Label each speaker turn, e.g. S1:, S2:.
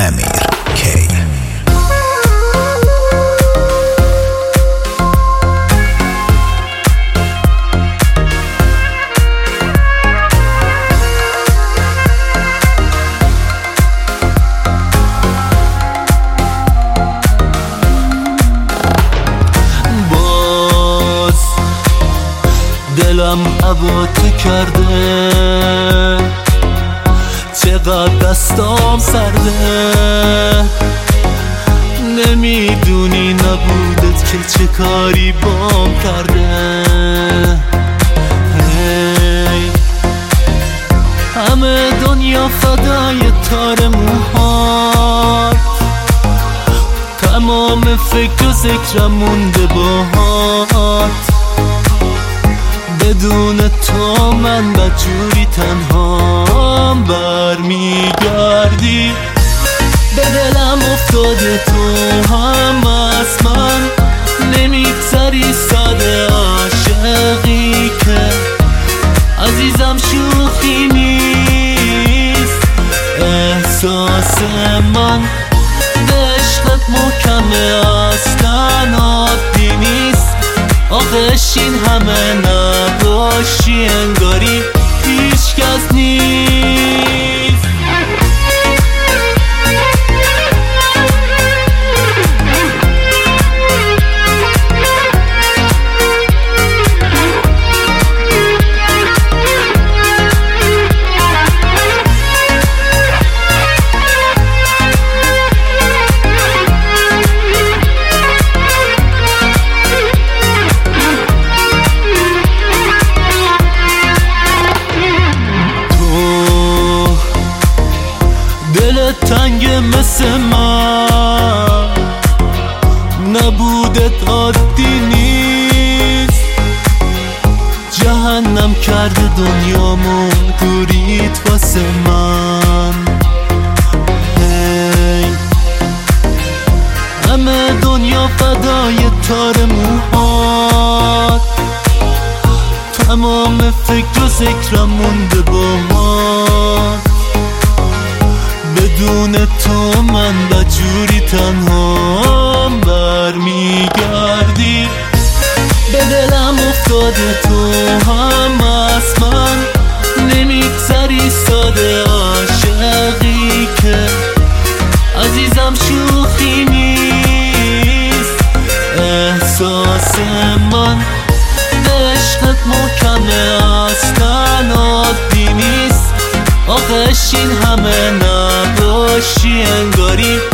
S1: امیر کی.
S2: دلم هوا تو کرده، چقدر دستام سرده، نمیدونی نبودت که چه کاری بام کرده. همه دنیا فدای تار موهات، تمام فکر و ذکرم مونده باهات. بدون تو من بدجوری تنهام برمیگردی. به دلم افتاده تو هم از من، نمیگذری ساده عاشقی که عزیزم شوخی نیست. احساس من به عشقت محکمه، اصلا عادی نیست. آخش این همه نباشی انگاری هیچ کس نیست. تنگ مثل من نبودت عادی نیست. جهنم کرده دنیامو دوریت واسه من. همه دنیا فدای تار موهات، تمام فکر و ذکرم مونده باهات. بدون تو من بدجوری تنها برمیگردی. به دلم افتاده تو هم از من، نمیگذری ساده عاشقی که عزیزم شوخی نیست. احساس من به عشقت محکمه، اصلا عادی نیست. آخش این همه نباشی انگاری